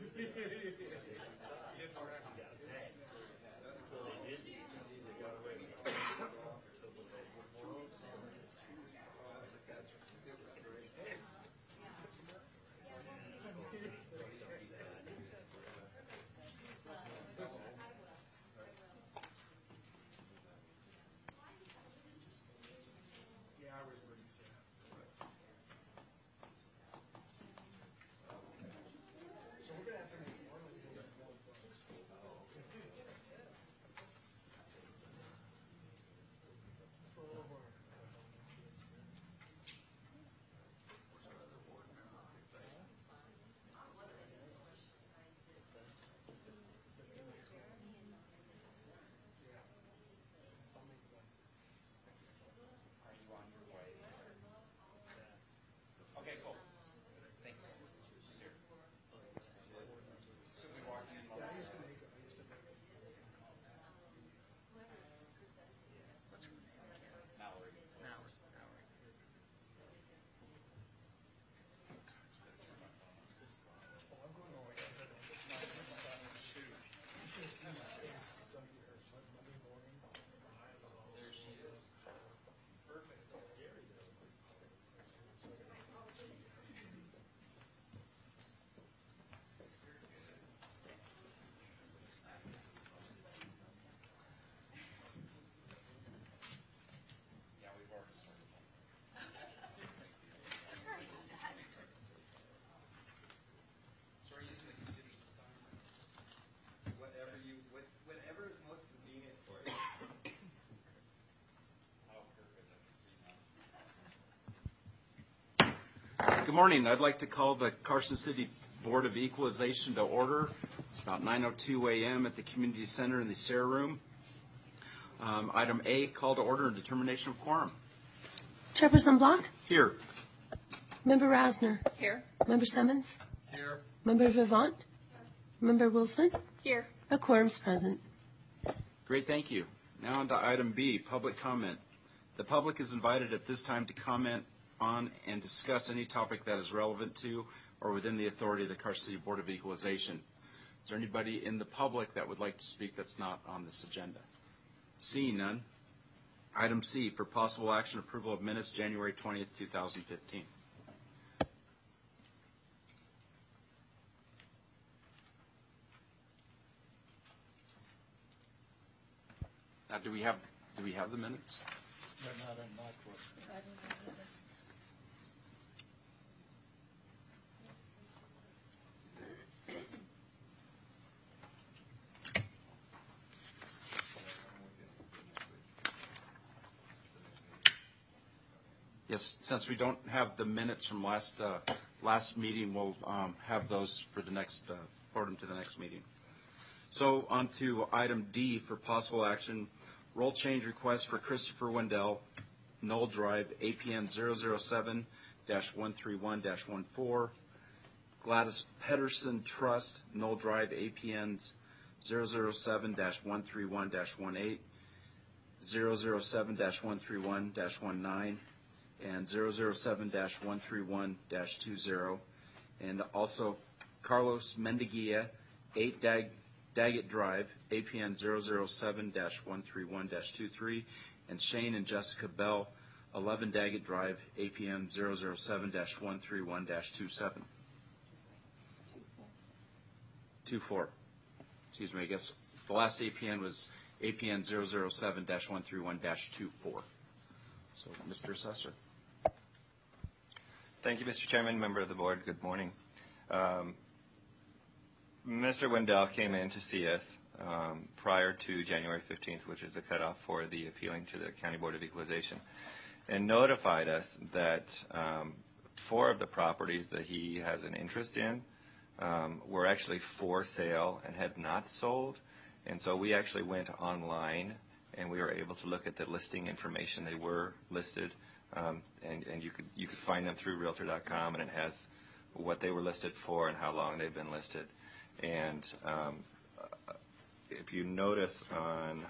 Whatever is most convenient for you. Good morning. I'd like to call the Carson City Board of Equalization to order. It's about 9:02 a.m. at the Community Center in the Sarah Room. Item A, call to order and determination of quorum. Chairperson Block? Here. Member Rasner? Here. Member Simmons? Here. Member Vivant? Member Wilson? Here. A quorum's present. Great, thank you. Now on to item B, public comment. The public is invited at this time to comment on and discuss any topic that is relevant to or within the authority of the Carson City Board of Equalization. Is there anybody in the public that would like to speak that's not on this agenda? Seeing none. Item C, for possible action, approval of minutes, January 20th, 2015. Now, do we have the minutes? They're not in my book. Yes, since we don't have the minutes from last meeting, we'll have those for the next forward them to the next meeting. So on to item D for possible action. Role change request for Christopher Wendell, Knoll Drive, APN 007-131-14. Gladys Pedersen Trust, Knoll Drive, APNs 007-131-18, 007-131-19, and 007-131-20. And also Carlos Mendigia, 8 Daggett Drive, APN 007-131-23, and Shane and Jessica Bell, 11 Daggett Drive, APN 007-131-27. 24. Excuse me, I guess the last APN was APN 007-131-24. So, Mr. Assessor. Thank you, Mr. Chairman, member of the board. Good morning. Mr. Wendell came in to see us prior to January 15th, which is the cutoff for the appealing to the County Board of Equalization, and notified us that 4 of the properties that he has an interest in were actually for sale and had not sold. And so we actually went online and we were able to look at the listing information. They were listed, and you could find them through Realtor.com, and it has what they were listed for and how long they've been listed. And if you notice on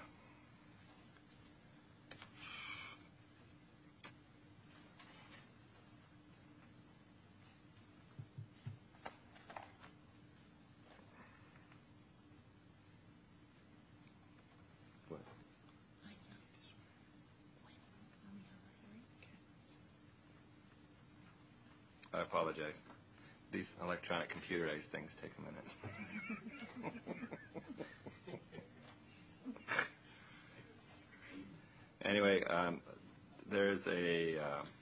I apologize. These electronic computerized things take a minute. Anyway, there's a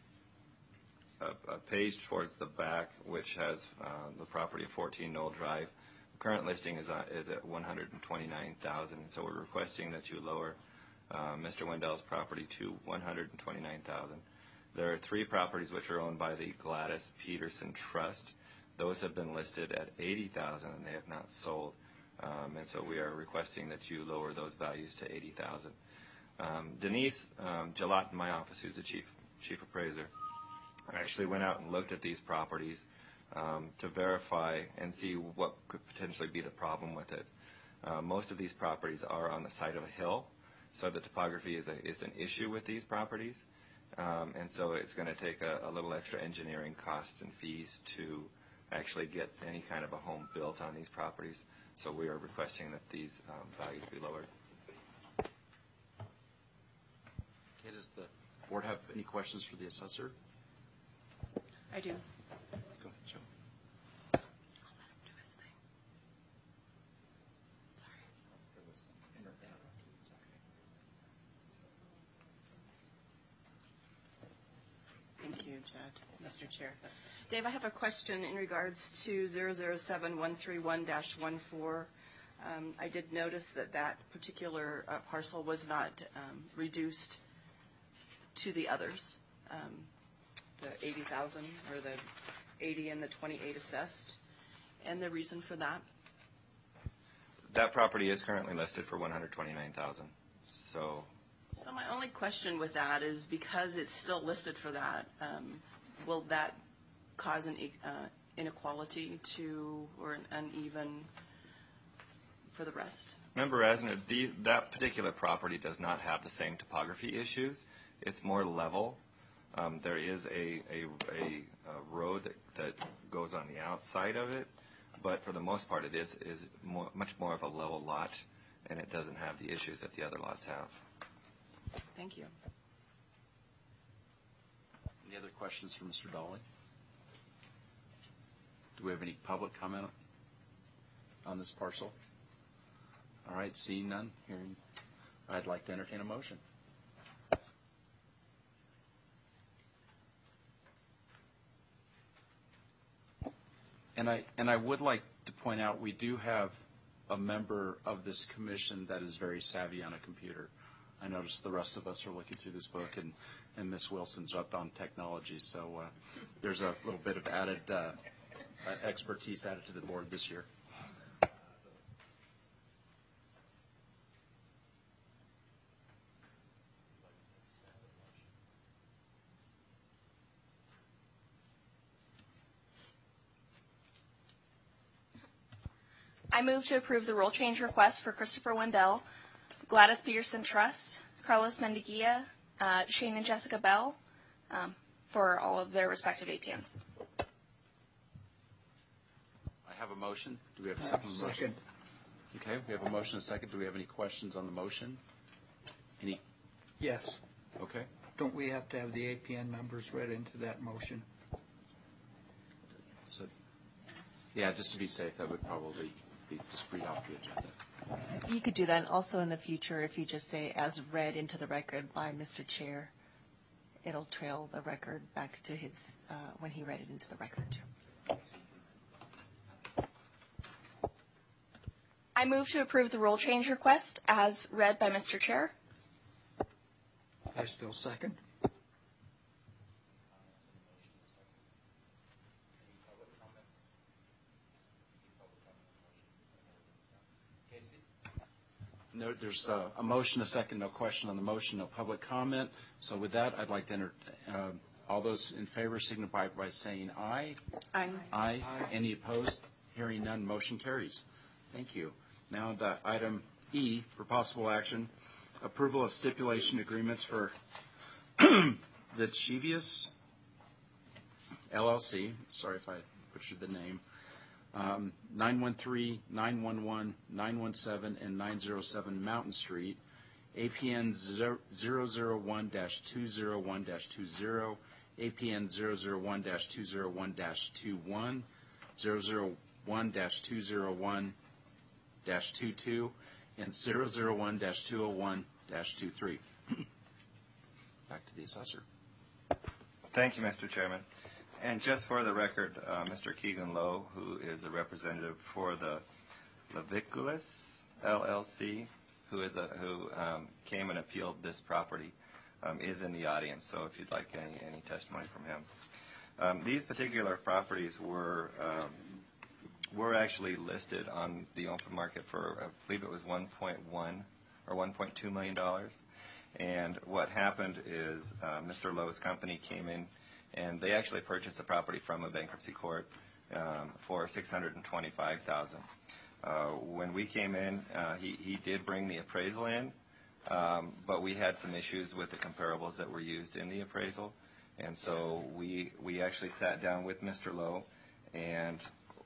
page towards the back which has the property of 14 Knoll Drive. The current listing is at $129,000, so we're requesting that you lower Mr. Wendell's property to $129,000. There are 3 properties which are owned by the Gladys Peterson Trust. Those have been listed at $80,000 and they have not sold, and so we are requesting that you lower those values to $80,000. Denise Gillot in my office, who's the chief appraiser, actually went out and looked at these properties to verify and see what could potentially be the problem with it. Most of these properties are on the side of a hill, so the topography is an issue with these properties, and so it's going to take a little extra engineering costs and fees to actually get any kind of a home built on these properties. So we are requesting that these values be lowered. Okay, does the board have any questions for the assessor? I do. Go ahead, Joe. I'll let him do his thing. Sorry. Thank you, Judge, Mr. Chair. Dave, I have a question in regards to 007131-14. I did notice that particular parcel was not reduced to the others, the 80,000 or the 80 and the 28 assessed, and the reason for that? That property is currently listed for $129,000. So my only question with that is, because it's still listed for that, will that cause an inequality or an uneven for the rest? Member Rasner, that particular property does not have the same topography issues. It's more level. There is a road that goes on the outside of it, but for the most part it is much more of a level lot, and it doesn't have the issues that the other lots have. Thank you. Any other questions for Mr. Dolly? Do we have any public comment on this parcel? All right, seeing none, hearing, I'd like to entertain a motion. And I would like to point out, we do have a member of this commission that is very savvy on a computer. I noticed the rest of us are looking through this book, and Ms. Wilson's up on technology, so there's a little bit of added expertise added to the board this year. I move to approve the role change request for Christopher Wendell, Gladys Peterson Trust, Carlos Mendigia, Shane and Jessica Bell, for all of their respective APNs. I have a motion. Do we have a second? Second. Okay, we have a motion and a second. Do we have any questions on the motion? Any? Yes. Okay. Don't we have to have the APN numbers read into that motion? So, yeah, just to be safe, that would probably be just read off the agenda. You could do that also in the future if you just say, as read into the record by Mr. Chair. It'll trail the record back to his, when he read it into the record. I move to approve the role change request as read by Mr. Chair. I still second. No, there's a motion, a second, no question on the motion, no public comment. So with that, I'd like to enter, all those in favor signify by saying aye. Aye. Aye. Any opposed? Hearing none, motion carries. Thank you. Now to item E for possible action, approval of stipulation agreements for the Chivius LLC. Sorry if I butchered the name. 913, 911, 917, and 907 Mountain Street, APN 001-201-20, APN 001-201-21, 001-201-22, and 001-201-23. Back to the assessor. Thank you, Mr. Chairman. And just for the record, Mr. Keegan Lowe, who is a representative for the Leviculus LLC, who came and appealed this property, is in the audience. So if you'd like any testimony from him. These particular properties were actually listed on the open market for, I believe it was $1.1 or $1.2 million. And what happened is Mr. Lowe's company came in, and they actually purchased the property from a bankruptcy court for $625,000. When we came in, he did bring the appraisal in, but we had some issues with the comparables that were used in the appraisal. And so we actually sat down with Mr. Lowe, and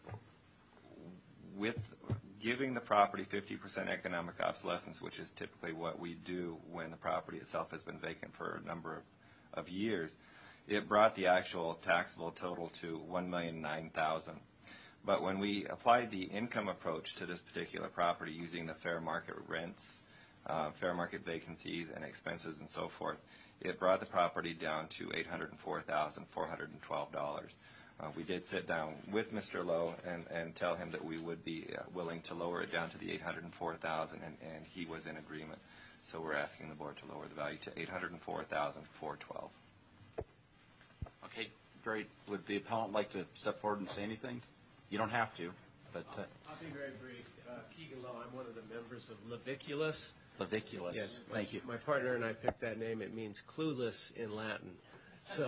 with giving the property 50% economic obsolescence, which is typically what we do when the property itself has been vacant for a number of years, it brought the actual taxable total to $1,009,000. But when we applied the income approach to this particular property using the fair market rents, fair market vacancies, and expenses and so forth, it brought the property down to $804,412. We did sit down with Mr. Lowe and tell him that we would be willing to lower it down to the $804,000, and he was in agreement. So we're asking the board to lower the value to $804,412. Okay, great. Would the appellant like to step forward and say anything? You don't have to, but... I'll be very brief. Keegan Lowe, I'm one of the members of Leviculus. Leviculus. Yes, Thank you. My partner and I picked that name. It means clueless in Latin. So,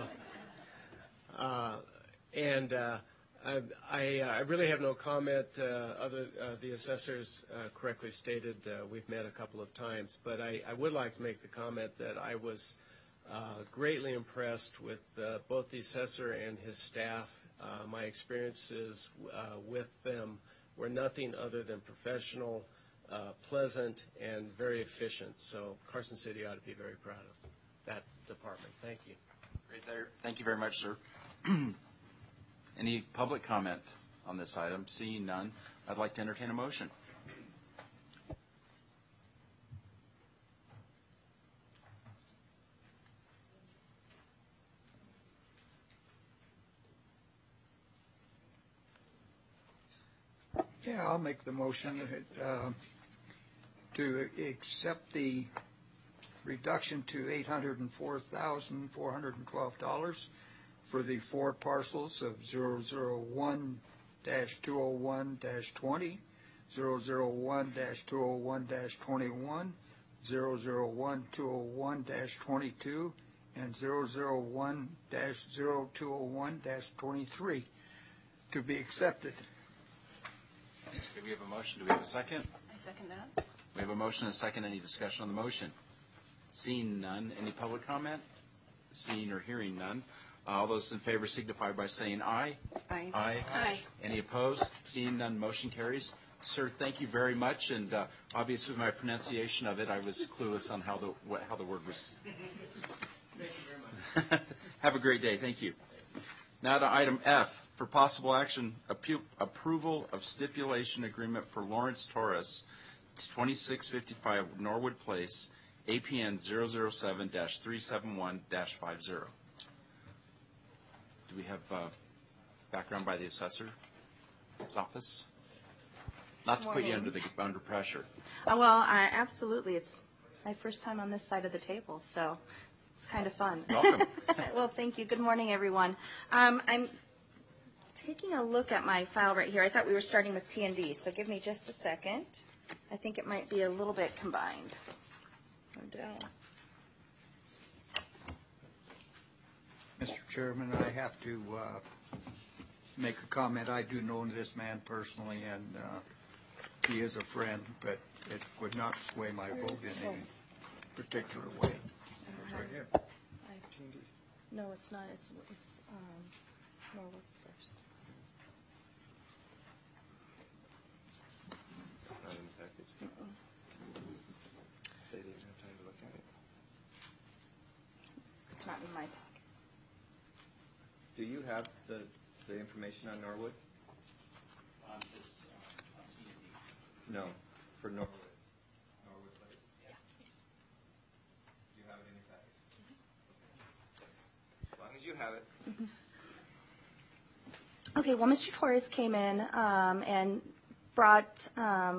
I really have no comment. The assessors correctly stated we've met a couple of times, but I would like to make the comment that I was greatly impressed with both the assessor and his staff. My experiences with them were nothing other than professional, pleasant, and very efficient. So Carson City ought to be very proud of that department. Thank you. Great there. Thank you very much, sir. Any public comment on this item? Seeing none, I'd like to entertain a motion. Yeah, I'll make the motion to accept the reduction to $804,412 for the four parcels of 001-201-20, 001-201-21, 001-201-22, and 001-0201-23 to be accepted. Do we have a motion? Do we have a second? I second that. We have a motion and a second. Any discussion on the motion? Seeing none. Any public comment? Seeing or hearing none. All those in favor signify by saying aye. Aye. Aye. Aye. Any opposed? Seeing none, motion carries. Sir, thank you very much. And obviously, my pronunciation of it, I was clueless on how the word was. Thank you very much. Have a great day. Thank you. Now to item F, for possible action, approval of stipulation agreement for Lawrence Torres, 2655 Norwood Place, APN 007-371-50. Do we have background by the assessor's office? Not to put you under pressure. Well, absolutely. It's my first time on this side of the table, so it's kind of fun. Welcome. Well, thank you. Good morning, everyone. I'm taking a look at my file right here. I thought we were starting with T&D, so give me just a second. I think it might be a little bit combined. Mr. Chairman, I have to make a comment. I do know this man personally, and he is a friend, but it would not sway my vote in any particular way. It's right here. No, it's not. It's Norwood first. It's not in the package. They didn't have time to look at it. It's not in my packet. do you have the information on Norwood? On this, on T&D. No, for Norwood. Norwood Place? Yeah. You have it in your package? Yes. As long as you have it. Okay, well, Mr. Torres came in and brought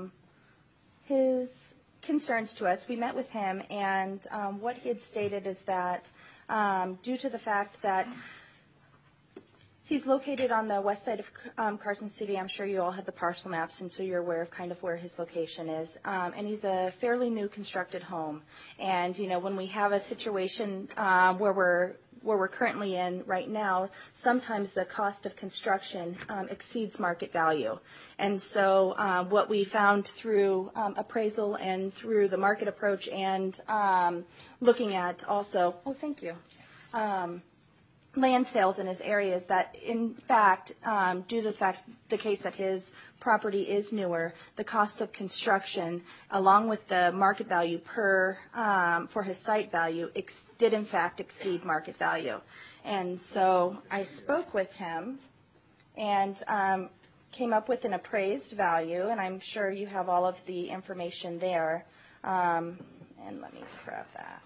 his concerns to us. We met with him, and what he had stated is that due to the fact that he's located on the west side of Carson City, I'm sure you all have the parcel maps, and so you're aware of kind of where his location is. And he's a fairly new constructed home. And, you know, when we have a situation where we're currently in right now, sometimes the cost of construction exceeds market value. And so what we found through appraisal and through the market approach and looking at also, thank you, land sales in his area is that, in fact, due to the case that his property is newer, the cost of construction, along with the market value for his site value, did in fact exceed market value. And so I spoke with him and came up with an appraised value, and I'm sure you have all of the information there. And let me grab that.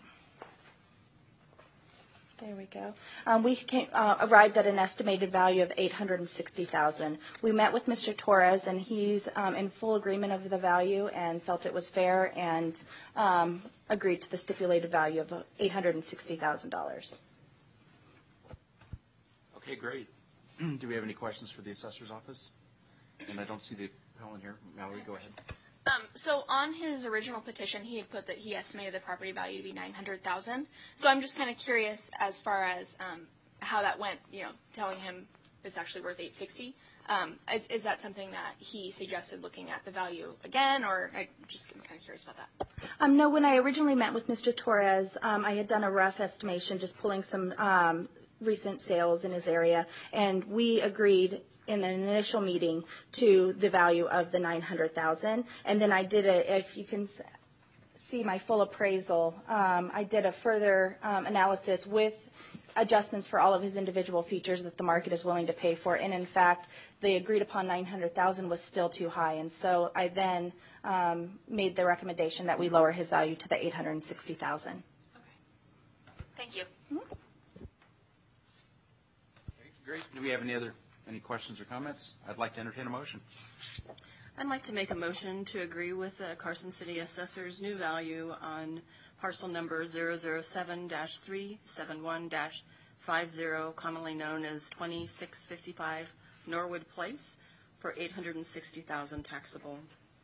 There we go. We arrived at an estimated value of $860,000. We met with Mr. Torres, and he's in full agreement of the value and felt it was fair and agreed to the stipulated value of $860,000. Okay, great. Do we have any questions for the assessor's office? And I don't see the appellant here. Mallory, go ahead. So on his original petition, he had put that he estimated the property value to be $900,000. So I'm just kind of curious as far as how that went. You know, telling him it's actually worth $860. Is that something that he suggested looking at the value again, or I'm just kind of curious about that? No, when I originally met with Mr. Torres, I had done a rough estimation, just pulling some recent sales in his area, and we agreed in an initial meeting to the value of the $900,000, and then I did if you can see my full appraisal, I did a further analysis with adjustments for all of his individual features that the market is willing to pay for, and in fact, the agreed upon $900,000 was still too high, and so I then made the recommendation that we lower his value to the $860,000. Okay. Thank you. Okay, great. Do we have any questions or comments? I'd like to entertain a motion. I'd like to make a motion to agree with the Carson City Assessor's new value on parcel number 007-371-50, commonly known as 2655 Norwood Place, for $860,000 taxable,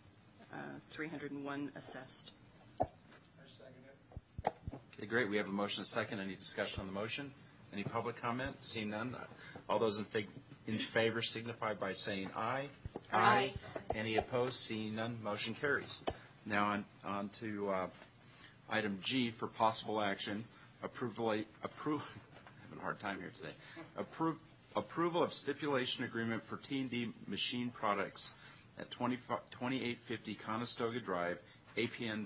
301 assessed. Okay, great. We have a motion and a second. Any discussion on the motion? Any public comment? Seeing none. All those in favor signify by saying aye. Aye. Any opposed? Seeing none, motion carries. Now on to item G for possible action. I'm having a hard time here today. Approval of stipulation agreement for T&D Machine Products at 2850 Conestoga Drive, APN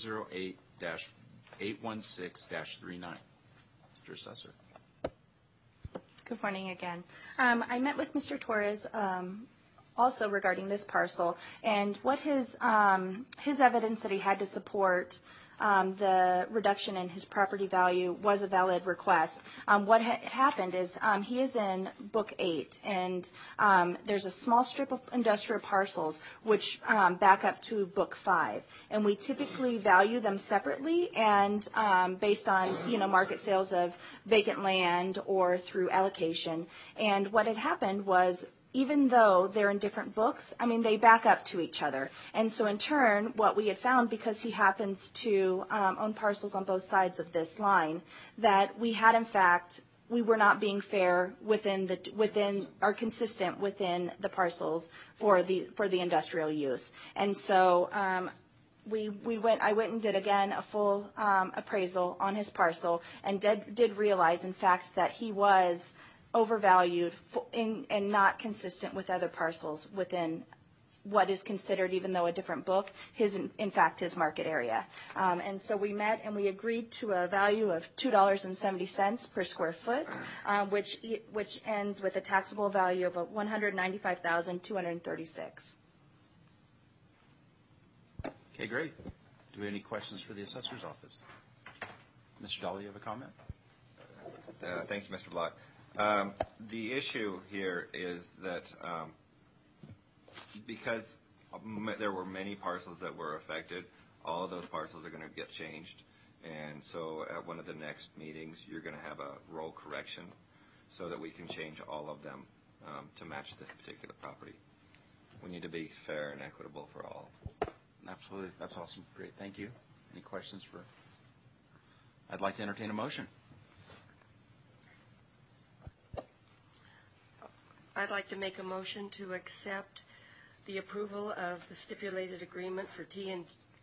008-816-39. Mr. Assessor. Good morning again. I met with Mr. Torres also regarding this parcel, and what his evidence that he had to support the reduction in his property value was a valid request. What happened is he is in Book 8, and there's a small strip of industrial parcels which back up to Book 5, and we typically value them separately and based on market sales of vacant land or through allocation. And what had happened was, even though they're in different books, they back up to each other. And so in turn, what we had found, because he happens to own parcels on both sides of this line, that we had, in fact, we were not being fair or consistent within the parcels for the industrial use. And so I went and did, again, a full appraisal on his parcel and did realize, in fact, that he was overvalued and not consistent with other parcels within what is considered, even though a different book, in fact his market area. And so we met and we agreed to a value of $2.70 per square foot, which ends with a taxable value of $195,236. Okay, great. Do we have any questions for the assessor's office? Mr. Dahl, you have a comment? Thank you, Mr. Block. The issue here is that because there were many parcels that were affected, all of those parcels are going to get changed. And so at one of the next meetings, you're going to have a roll correction so that we can change all of them to match this particular property. We need to be fair and equitable for all. Absolutely. That's awesome. Great. Thank you. Any questions for? I'd like to entertain a motion. I'd like to make a motion to accept the approval of the stipulated agreement for T&D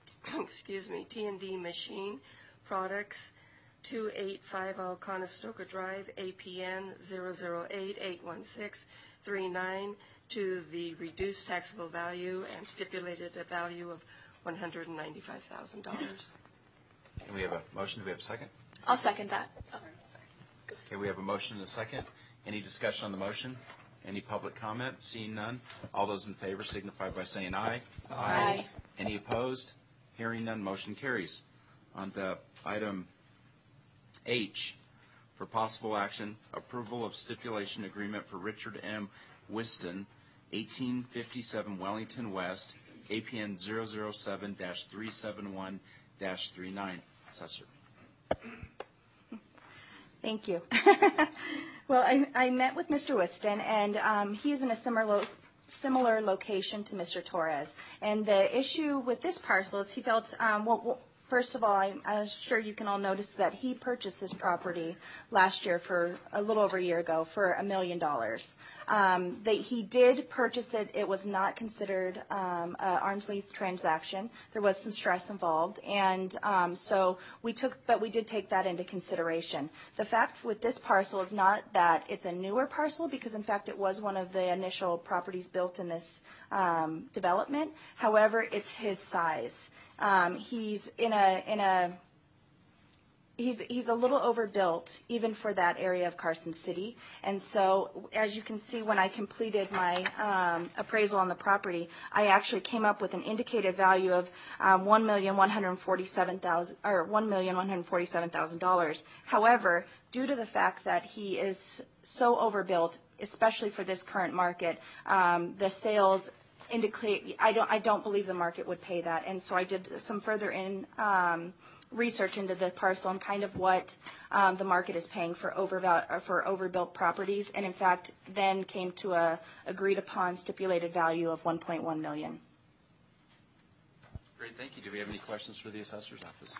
Machine Products, 2850 Conestoga Drive, APN 008-81639, to the reduced taxable value and stipulated a value of $195,000. And we have a motion. Do we have a second? I'll second that. Okay, we have a motion and a second. Any discussion on the motion? Any public comment? Seeing none. All those in favor signify by saying aye. Aye. Any opposed? Hearing none, motion carries. On to item H, for possible action, approval of stipulation agreement for Richard M. Whiston, 1857 Wellington West, APN 007-371-39. Assessor. Thank you. Well, I met with Mr. Whiston, and he's in a similar location to Mr. Torres. And the issue with this parcel is he felt, first of all, I'm sure you can all notice that he purchased this property last year for a little over a year ago for $1 million. He did purchase it. It was not considered an arm's length transaction. There was some stress involved, and so we did take that into consideration. The fact with this parcel is not that it's a newer parcel, because in fact it was one of the initial properties built in this development. However, it's his size. He's He's a little overbuilt, even for that area of Carson City. And so, as you can see, when I completed my appraisal on the property, I actually came up with an indicated value of $1,147,000. However, due to the fact that he is so overbuilt, especially for this current market, the sales indicate I don't believe the market would pay that. And so I did some further research into the parcel and kind of what the market is paying for overbuilt properties, and in fact then came to a agreed upon stipulated value of $1.1 million. Great, thank you. Do we have any questions for the assessor's office?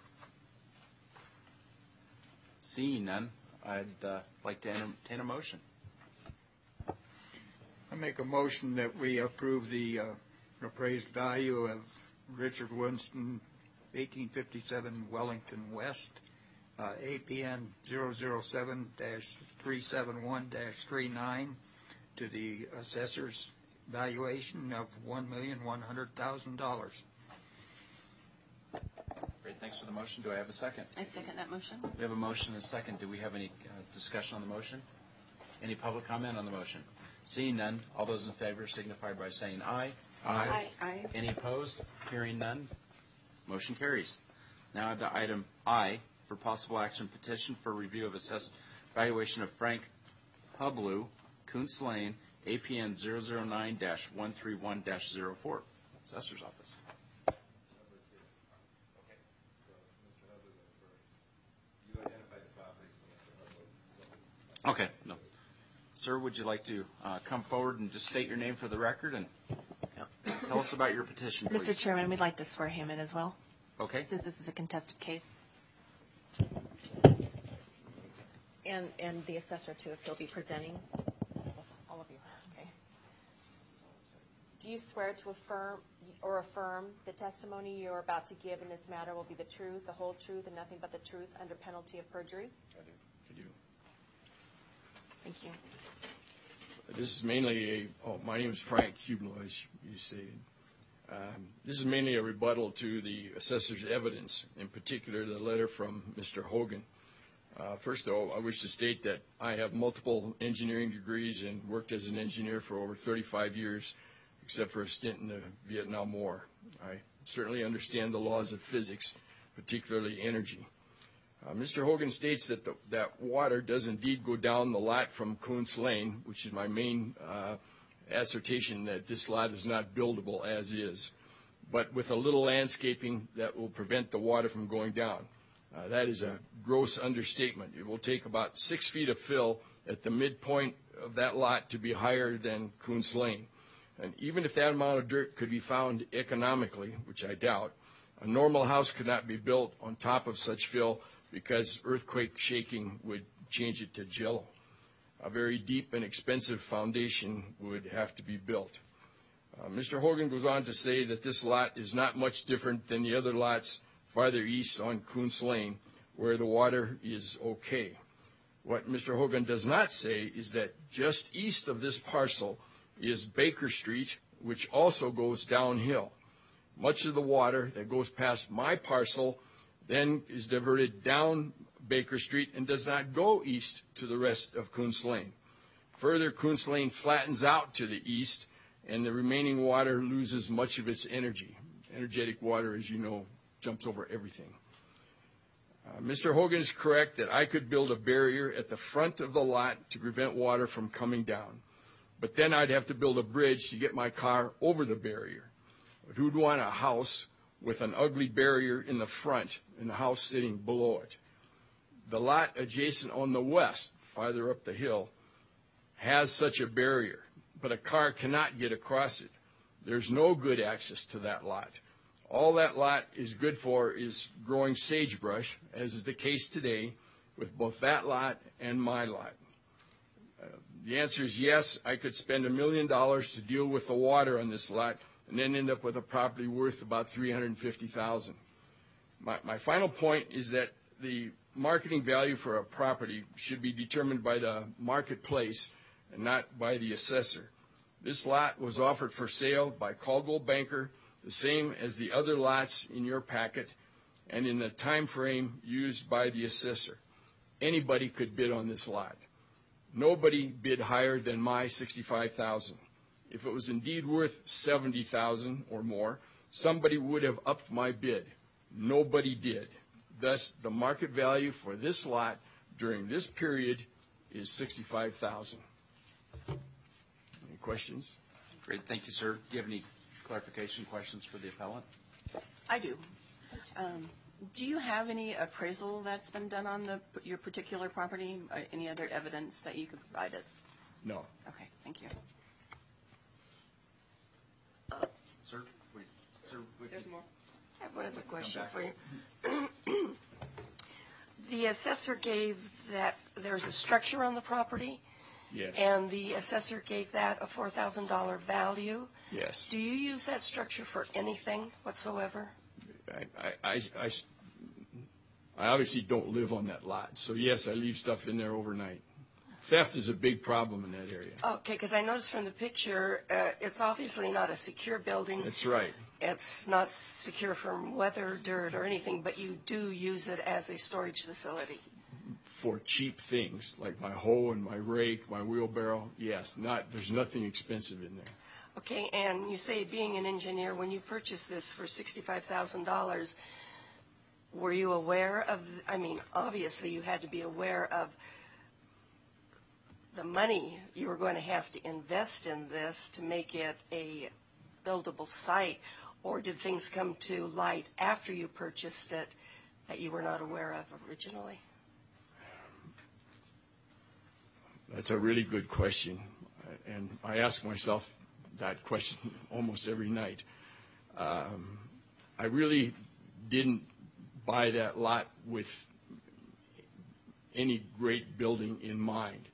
Seeing none, I'd like to entertain a motion. I make a motion that we approve the appraised value of Richard Winston, 1857 Wellington West, APN 007-371-39, to the assessor's valuation of $1,100,000. Great, thanks for the motion. Do I have a second? I second that motion. We have a motion and a second. Do we have any discussion on the motion? Any public comment on the motion? Seeing none, all those in favor signify by saying aye. Aye. Aye. Any opposed? Hearing none, motion carries. Now to item I, for possible action, petition for review of assessed valuation of Frank Hublu, Kuntz Lane, APN 009-131-04. Assessor's office. Okay, no. Sir, would you like to come forward and just state your name for the record and tell us about your petition, please? Mr. Chairman, we'd like to swear him in as well, Okay. since this is a contested case. And the assessor, too, if he'll be presenting. All of you, okay. Do you swear to affirm the testimony you are about to give in this matter will be the truth, the whole truth, and nothing but the truth under penalty of perjury? I do. Could you? Thank you. This is mainly my name is Frank Hublo, as you stated. This is mainly a rebuttal to the assessor's evidence, in particular the letter from Mr. Hogan. First, though, I wish to state that I have multiple engineering degrees and worked as an engineer for over 35 years, except for a stint in the Vietnam War. I certainly understand the laws of physics, particularly energy. Mr. Hogan states that that water does indeed go down the lot from Kuntz Lane, which is my main assertion that this lot is not buildable as is, but with a little landscaping that will prevent the water from going down. That is a gross understatement. It will take about 6 feet of fill at the midpoint of that lot to be higher than Kuntz Lane. And even if that amount of dirt could be found economically, which I doubt, a normal house could not be built on top of such fill because earthquake shaking would change it to jello. A very deep and expensive foundation would have to be built. Mr. Hogan goes on to say that this lot is not much different than the other lots farther east on Kuntz Lane, where the water is okay. What Mr. Hogan does not say is that just east of this parcel is Baker Street, which also goes downhill. Much of the water that goes past my parcel then is diverted down Baker Street and does not go east to the rest of Kuntz Lane. Further, Kuntz Lane flattens out to the east, and the remaining water loses much of its energy. Energetic water, as you know, jumps over everything. Mr. Hogan is correct that I could build a barrier at the front of the lot to prevent water from coming down. But then I'd have to build a bridge to get my car over the barrier. But who'd want a house with an ugly barrier in the front and the house sitting below it? The lot adjacent on the west, farther up the hill, has such a barrier, but a car cannot get across it. There's no good access to that lot. All that lot is good for is growing sagebrush, as is the case today with both that lot and my lot. The answer is yes, I could spend $1 million to deal with the water on this lot and then end up with a property worth about $350,000. My final point is that the marketing value for a property should be determined by the marketplace and not by the assessor. This lot was offered for sale by Caldwell Banker, the same as the other lots in your packet, and in the time frame used by the assessor. Anybody could bid on this lot. Nobody bid higher than my $65,000. If it was indeed worth $70,000 or more, somebody would have upped my bid. Nobody did. Thus, the market value for this lot during this period is $65,000. Any questions? Great, thank you, sir. Do you have any clarification questions for the appellant? I do. Do you have any appraisal that's been done on your particular property? Any other evidence that you could provide us? No. Okay, thank you. Sir, There's more. I have one other question for you. The assessor gave that there's a structure on the property. Yes. And the assessor gave that a $4,000 value. Yes. Do you use that structure for anything whatsoever? I obviously don't live on that lot, so yes, I leave stuff in there overnight. Theft is a big problem in that area. Okay, because I noticed from the picture, it's obviously not a secure building. That's right. It's not secure from weather, dirt, or anything, but you do use it as a storage facility. For cheap things, like my hoe and my rake, my wheelbarrow, yes. There's nothing expensive in there. Okay, and you say being an engineer, when you purchased this for $65,000, were you aware of, obviously you had to be aware of the money you were going to have to invest in this to make it a buildable site, or did things come to light after you purchased it that you were not aware of originally? That's a really good question, and I ask myself that question almost every night. I really didn't buy that lot with any great building in mind.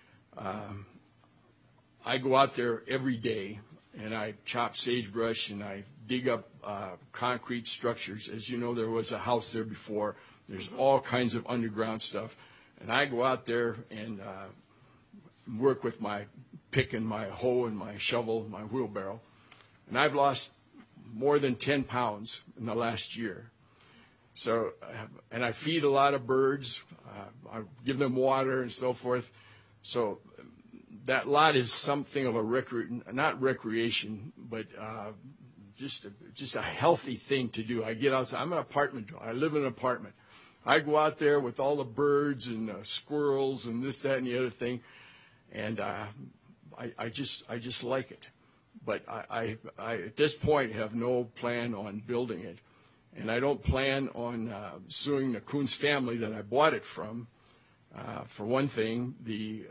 I go out there every day, and I chop sagebrush, and I dig up concrete structures. As you know, there was a house there before. There's all kinds of underground stuff. And I go out there and work with my pick and my hoe and my shovel, my wheelbarrow. And I've lost more than 10 pounds in the last year. So, and I feed a lot of birds. I give them water and so forth. So that lot is something of a not recreation, but just a healthy thing to do. I get outside. I'm an apartment. I live in an apartment. I go out there with all the birds and squirrels and this, that, and the other thing, and I just like it. But I at this point have no plan on building it, and I don't plan on suing the Coons family that I bought it from. For one thing, the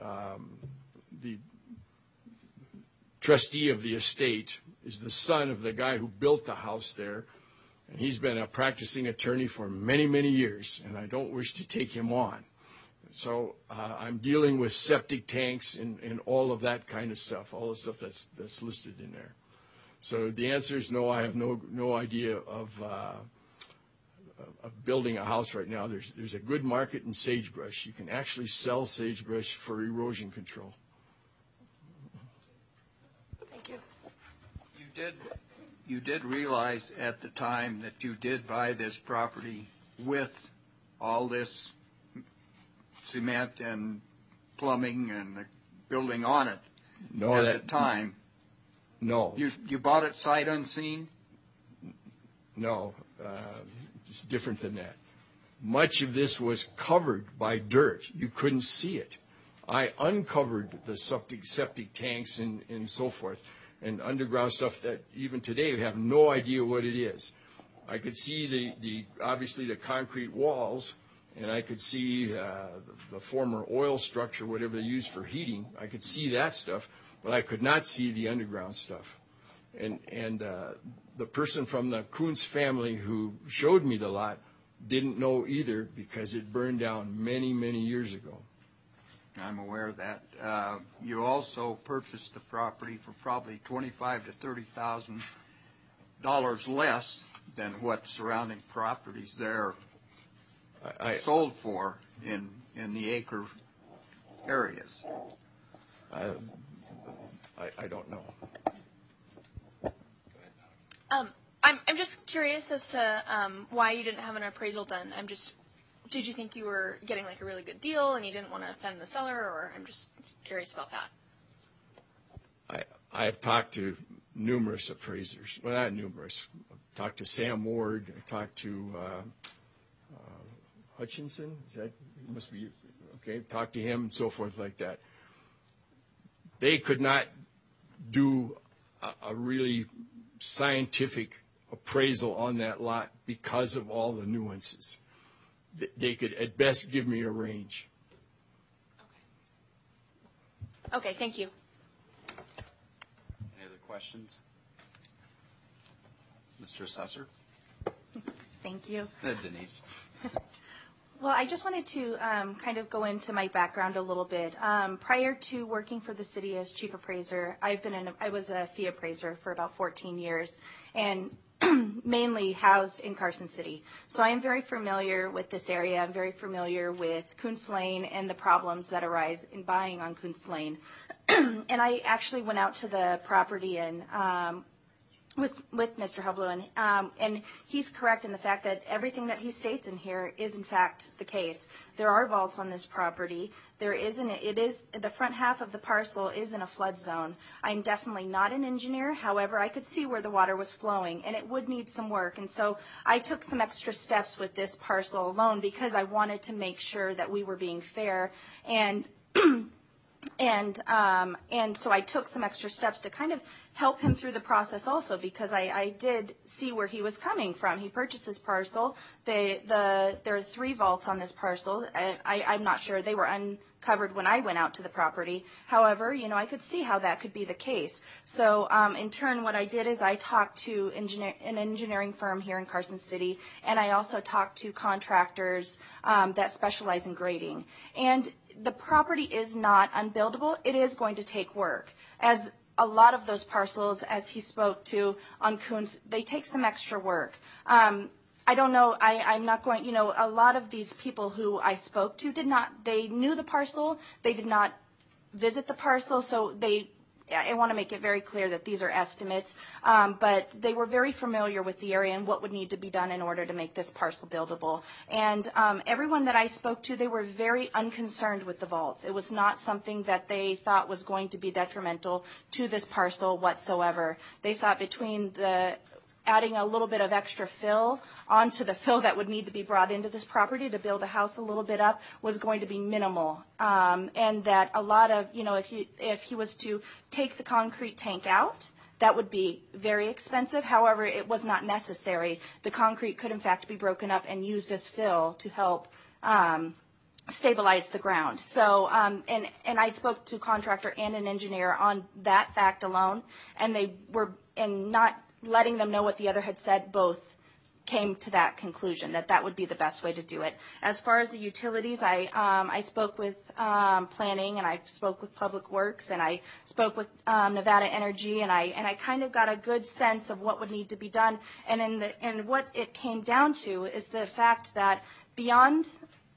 trustee of the estate is the son of the guy who built the house there, and he's been a practicing attorney for many, many years, and I don't wish to take him on. So I'm dealing with septic tanks and all of that kind of stuff, all the stuff that's listed in there. So the answer is no. I have no idea of building a house right now. There's a good market in sagebrush. You can actually sell sagebrush for erosion control. Thank you. You did realize at the time that you did buy this property with all this cement and plumbing and the building on it at the time. No. You bought it sight unseen? No. It's different than that. Much of this was covered by dirt. You couldn't see it. I uncovered the septic tanks and so forth, and underground stuff that even today we have no idea what it is. I could see obviously the concrete walls, and I could see the former oil structure, whatever they used for heating. I could see that stuff, but I could not see the underground stuff. And the person from the Coons family who showed me the lot didn't know either because it burned down many, many years ago. I'm aware of that. You also purchased the property for probably $25,000 to $30,000 less than what surrounding properties there sold for in the acre areas. I don't know. I'm just curious as to why you didn't have an appraisal done. Did you think you were getting like a really good deal and you didn't want to offend the seller, or I'm just curious about that. I have talked to numerous appraisers. Well, not numerous. I've talked to Sam Ward. I talked to Hutchinson. Must be okay. Talked to him and so forth like that. They could not do a really scientific appraisal on that lot because of all the nuances. They could at best give me a range. Okay, thank you. Any other questions? Mr. Assessor? Thank you. Denise. Well, I just wanted to kind of go into my background a little bit. Prior to working for the city as chief appraiser, I was a fee appraiser for about 14 years, and mainly housed in Carson City. So I am very familiar with this area. I'm very familiar with Coons Lane and the problems that arise in buying on Coons Lane. And I actually went out to the property and with Mr. Hovlo, and he's correct in the fact that everything that he states in here is in fact the case. There are vaults on this property. The front half of the parcel is in a flood zone. I'm definitely not an engineer. However, I could see where the water was flowing, and it would need some work. And so I took some extra steps with this parcel alone because I wanted to make sure that we were being fair and so I took some extra steps to kind of help him through the process also, because I did see where he was coming from. He purchased this parcel. There are 3 vaults on this parcel. I'm not sure. They were uncovered when I went out to the property. However, I could see how that could be the case. So in turn, what I did is I talked to an engineering firm here in Carson City, and I also talked to contractors that specialize in grading. And the property is not unbuildable. It is going to take work. As a lot of those parcels, as he spoke to on Coons, they take some extra work. I don't know. I'm not going, a lot of these people who I spoke to they knew the parcel. They did not visit the parcel, so they I want to make it very clear that these are estimates, but they were very familiar with the area and what would need to be done in order to make this parcel buildable. And everyone that I spoke to, they were very unconcerned with the vaults. It was not something that they thought was going to be detrimental to this parcel whatsoever. They thought between adding a little bit of extra fill onto the fill that would need to be brought into this property to build a house a little bit up was going to be minimal. And that a lot of, if he was to take the concrete tank out, that would be very expensive. However, it was not necessary. The concrete could, in fact, be broken up and used as fill to help stabilize the ground. So, and I spoke to a contractor and an engineer on that fact alone, and they were, and not letting them know what the other had said, both came to that conclusion, that that would be the best way to do it. As far as the utilities, I spoke with planning, and I spoke with Public Works, and I spoke with Nevada Energy, and I kind of got a good sense of what would need to be done. And what it came down to is the fact that beyond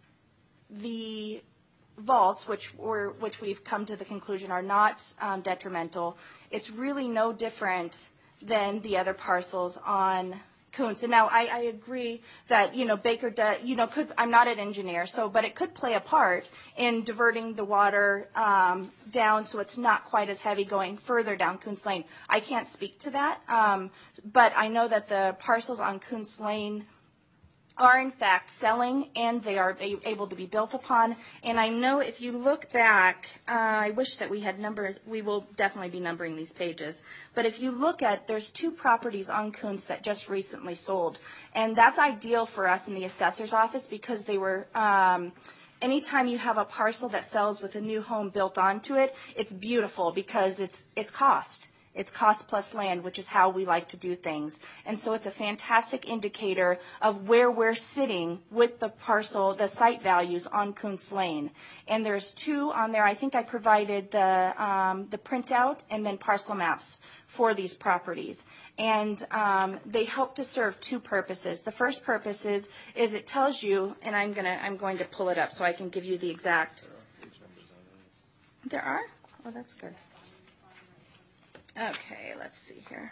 the vaults, which we've come to the conclusion are not detrimental, it's really no different than the other parcels on Coons. And now I agree that, Baker, I'm not an engineer, but it could play a part in diverting the water down so it's not quite as heavy going further down Coons Lane. I can't speak to that, but I know that the parcels on Coons Lane are in fact selling, and they are able to be built upon. And I know if you look back, I wish that we will definitely be numbering these pages, but if you look at, there's 2 properties on Coons that just recently sold, and that's ideal for us in the assessor's office because they were, anytime you have a parcel that sells with a new home built onto it, it's beautiful because it's cost. It's cost plus land, which is how we like to do things. And so it's a fantastic indicator of where we're sitting with the parcel, the site values on Coons Lane. And there's 2 on there. I think I provided the printout and then parcel maps for these properties. And they help to serve 2 purposes. The first purpose is it tells you, and I'm going to pull it up so I can give you the exact. There are? Oh, that's good. Okay, let's see here.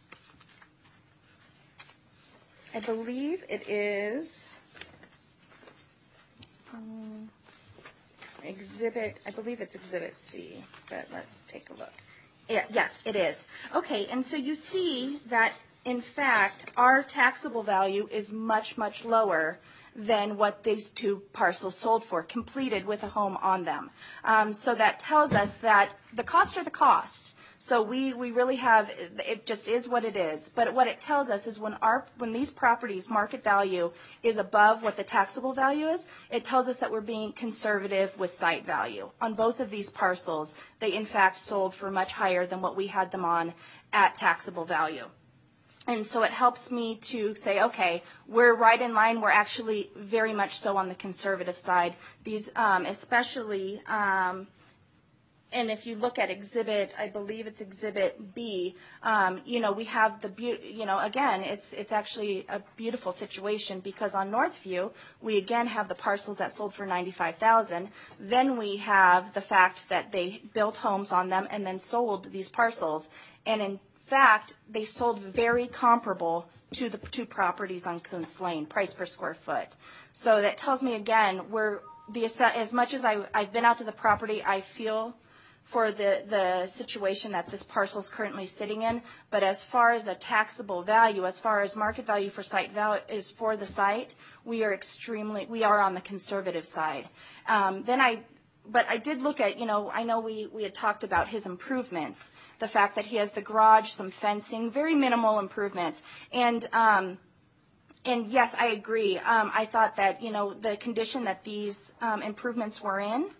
I believe it is Exhibit C, but let's take a look. Yeah, yes, it is. Okay, and so you see that, in fact, our taxable value is much, much lower than what these 2 parcels sold for, completed with a home on them. So that tells us that the costs are the cost. So we really have, it just is what it is. But what it tells us is when these properties' market value is above what the taxable value is, it tells us that we're being conservative with site value. On both of these parcels, they in fact sold for much higher than what we had them on at taxable value. And so it helps me to say, okay, we're right in line. We're actually very much so on the conservative side. These, especially, and if you look at I believe it's Exhibit B, we have again, it's actually a beautiful situation because on Northview, we again have the parcels that sold for $95,000. Then we have the fact that they built homes on them and then sold these parcels. And in fact, they sold very comparable to the 2 properties on Coons Lane, price per square foot. So that tells me again, as much as I've been out to the property, I feel for the situation that this parcel is currently sitting in. But as far as a taxable value, as far as market value for site value is for the site, we are on the conservative side. But I did look at, I know we had talked about his improvements, the fact that he has the garage, some fencing, very minimal improvements. And yes, I agree. I thought that, the condition that these improvements were in,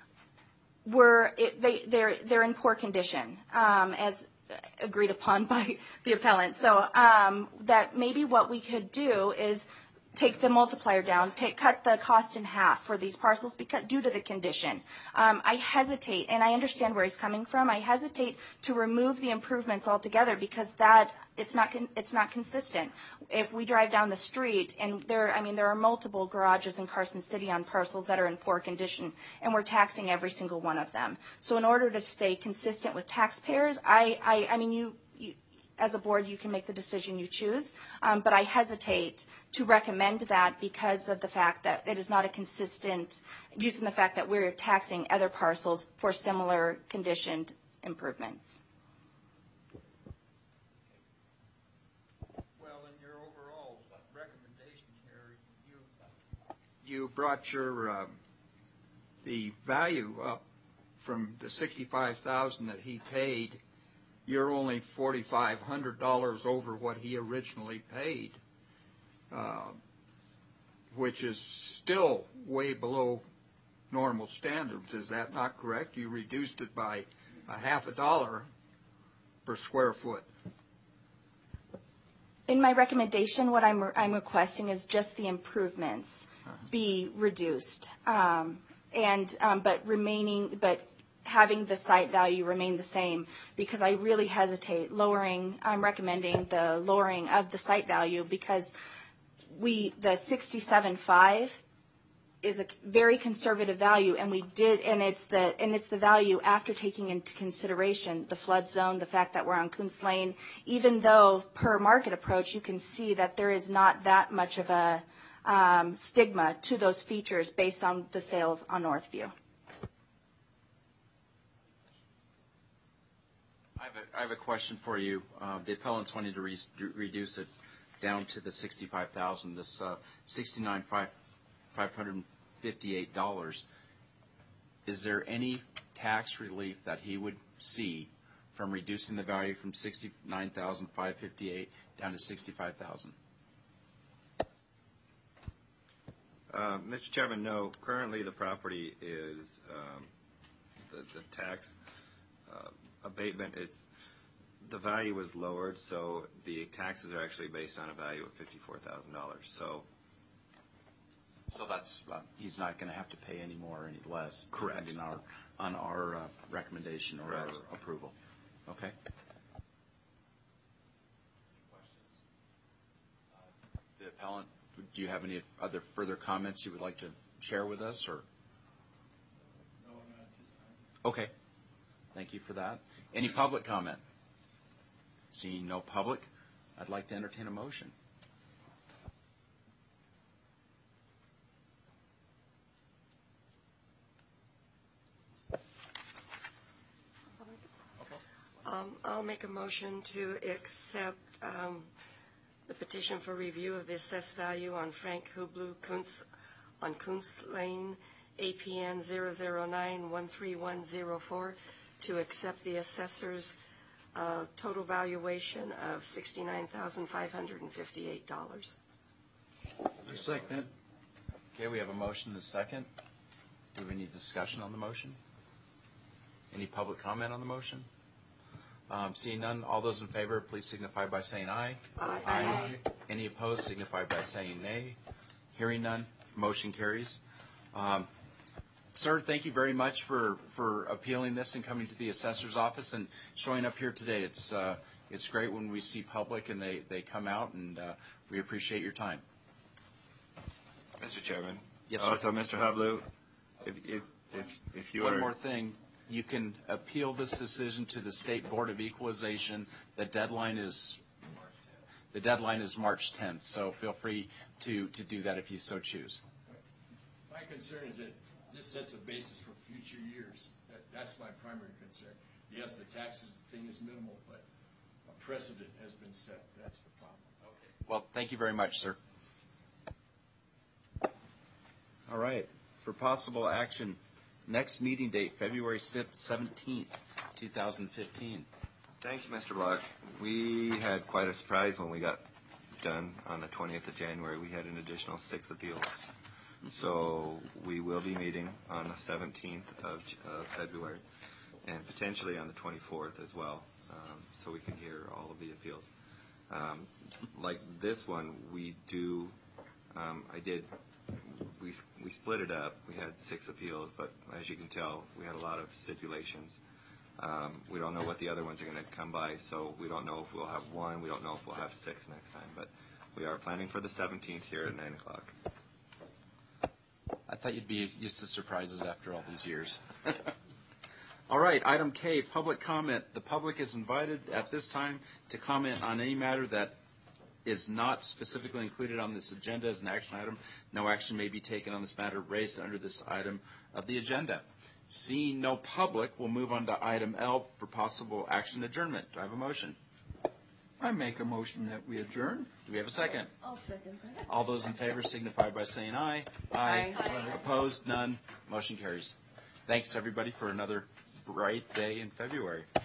they're in poor condition, as agreed upon by the appellant. So that maybe what we could do is take the multiplier down, cut the cost in half for these parcels due to the condition. I hesitate, and I understand where he's coming from. I hesitate to remove the improvements altogether because it's not consistent. If we drive down the street and there are multiple garages in Carson City on parcels that are in poor condition, and we're taxing every single one of them. So in order to stay consistent with taxpayers, you as a board, you can make the decision you choose, but I hesitate to recommend that because of the fact that it is not a consistent, using the fact that we're taxing other parcels for similar conditioned improvements. Well, in your overall recommendation here, you brought your the value up from the $65,000 that he paid. You're only $4,500 over what he originally paid, which is still way below normal standards. Is that not correct? You reduced it by $0.50 per square foot. In my recommendation, what I'm requesting is just the improvements be reduced, but having the site value remain the same, because I really hesitate I'm recommending the lowering of the site value because the 67.5 is a very conservative value, and it's the value after taking into consideration the flood zone, the fact that we're on Kuntz Lane. Even though per market approach, you can see that there is not that much of a stigma to those features based on the sales on Northview. I have a question for you. The appellant's wanting to reduce it down to the $65,000, this $69,558. Is there any tax relief that he would see from reducing the value from $69,558 down to $65,000? Mr. Chairman, no. Currently, the property is the tax abatement. The value was lowered, so the taxes are actually based on a value of $54,000. So that's he's not going to have to pay any more or any less. Correct. On our recommendation or our approval. Okay. Questions? The appellant, do you have any other further comments you would like to share with us, or? No, not at this time. Okay. Thank you for that. Any public comment? Seeing no public, I'd like to entertain a motion. I'll make a motion to accept the petition for review of the assessed value on Frank Hublu on Kuntz Lane, APN 009-13104, to accept the assessor's total valuation of $69,558. Second. Okay, we have a motion and a second. Do we need discussion on the motion? Any public comment on the motion? Seeing none, all those in favor, please signify by saying aye. Aye. Aye. Any opposed, signify by saying nay. Hearing none, motion carries. Sir, thank you very much for appealing this and coming to the assessor's office and showing up here today. It's great when we see public and they come out, and we appreciate your time. Mr. Chairman. Yes, sir. Also, Mr. Hublu, if you One more thing. You can appeal this decision to the State Board of Equalization. The deadline is March 10th, so feel free to do that if you so choose. My concern is that this sets a basis for future years. That's my primary concern. Yes, the taxes thing is minimal, but a precedent has been set. That's the problem. Okay. Well, thank you very much, sir. All right. For possible action, next meeting date, February 17th, 2015. Thank you, Mr. Block. We had quite a surprise when we got done on the 20th of January. We had an additional 6 appeals. So we will be meeting on the 17th of February and potentially on the 24th as well, so we can hear all of the appeals. Like this one, we do We split it up. We had 6 appeals, but as you can tell, we had a lot of stipulations. We don't know what the other ones are going to come by, so we don't know if we'll have 1. We don't know if we'll have 6 next time, but we are planning for the 17th here at 9 o'clock. I thought you'd be used to surprises after all these years. All right, item K, public comment. The public is invited at this time to comment on any matter that is not specifically included on this agenda as an action item. No action may be taken on this matter raised under this item of the agenda. Seeing no public, we'll move on to item L for possible action adjournment. Do I have a motion? I make a motion that we adjourn. Do we have a second? I'll second that. All those in favor signify by saying aye. Aye. Opposed? None. Motion carries. Thanks, everybody, for another bright day in February.